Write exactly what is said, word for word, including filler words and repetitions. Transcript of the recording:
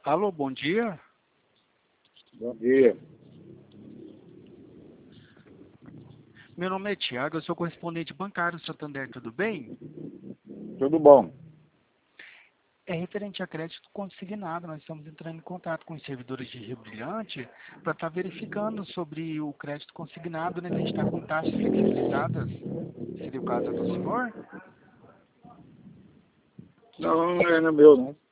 Alô, bom dia. Bom dia. Meu nome é Tiago, eu sou correspondente bancário Santander, tudo bem? Tudo bom? É referente a crédito consignado, nós estamos entrando em contato com os servidores de Rio Brilhante para estar verificando sobre o crédito consignado, né? Se a gente está com taxas flexibilizadas. Seria o caso do senhor? Não, não é no meu, não.